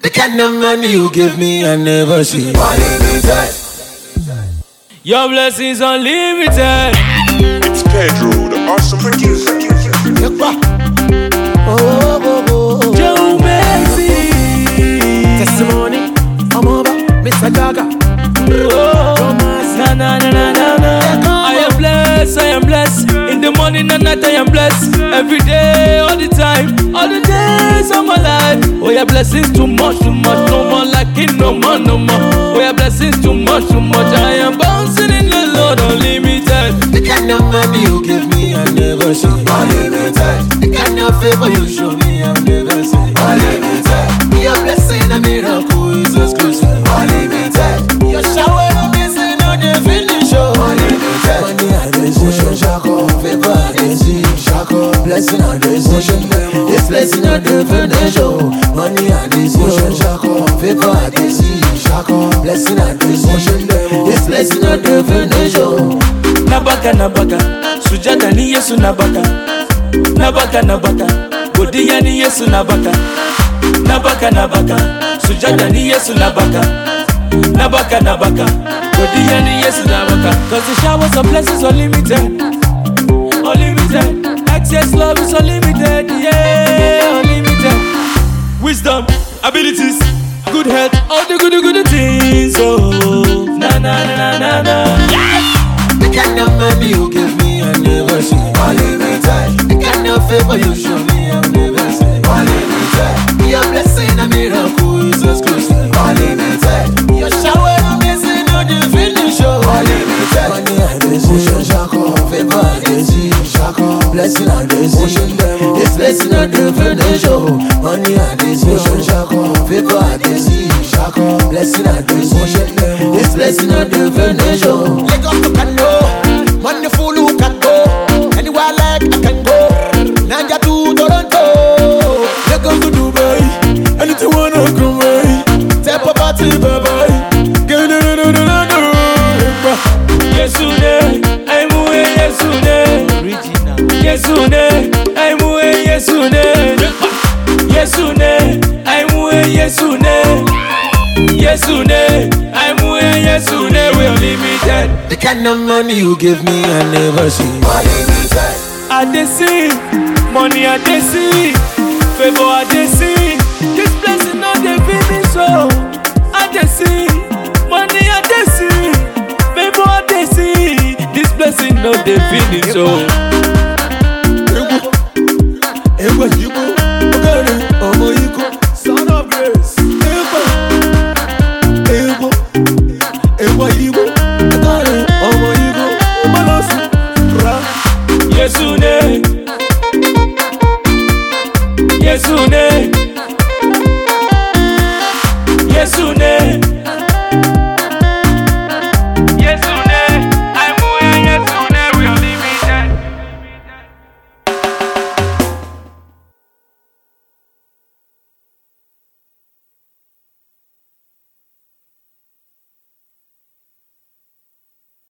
The kind of money you give me, I never see. Unlimited. Your blessings unlimited. It's Pedro, the awesome producer. Joe Messi. Testimony, I'm over, Mr. Gaga. Na. I am blessed, I am blessed. In the morning and night I am blessed. Every day, all the time, all the days of my life. Oh yeah, blessings too much, no more lacking, no more. Oh yeah, blessings too much. I am bouncing in the Lord unlimited. The kind of money you give me, I never see. Unlimited. The kind of favor you show me, I've never seen. Unlimited. Your blessing, a miracle is exclusive. Unlimited. Your shower, no missing, no definition. Unlimited. Money and decision, shako. Favor and decision, shako. Blessing and decision. This blessing and definition. Money and decision, shako. Favor and decision, shako. Blessing and decision. This blessing and definition. Nabaka, sujada ni Yesu nabaka. Nabaka, godiya ni Yesu nabaka. Nabaka, sujada ni Yesu nabaka. Nabaka, godiya ni Yesu nabaka. Cause the showers of blessings are limited. Unlimited. Access love is unlimited. Yeah, unlimited. Wisdom, abilities, good health, all the good things. Oh, na. The kind of money you give me, I never see. Unlimited. The kind of favor you show me, I've never seen. Unlimited. Your blessing, a miracle is exclusive. Unlimited. Your shower, no missing, no definition. Unlimited. Money and decision, shako. Favor and decision, shako. Blessing and decision, this blessing and definition. Money and decision, shako. Favor and decision, shako. Blessing and decision, this blessing and definition. Let go to Kano, wonderful who can go. Anywhere I like I can go. Naija to Toronto, let go to Dubai. Anything wanna come away. Tell Papa to bye-bye. Yesune, aimuwe Yesune. Yesune, aimuwe Yesune. Yesune, aimuwe Yesune. Yesune, aimuwe Yesune. We are limited. The kind of money you give me, I never see. Unlimited. I dey see, money I dey see, favor I dey see. This blessing no dey finish so. I dey see, money I dey see, favor I dey see. This blessing no dey finish so. Son of grace. Yesune,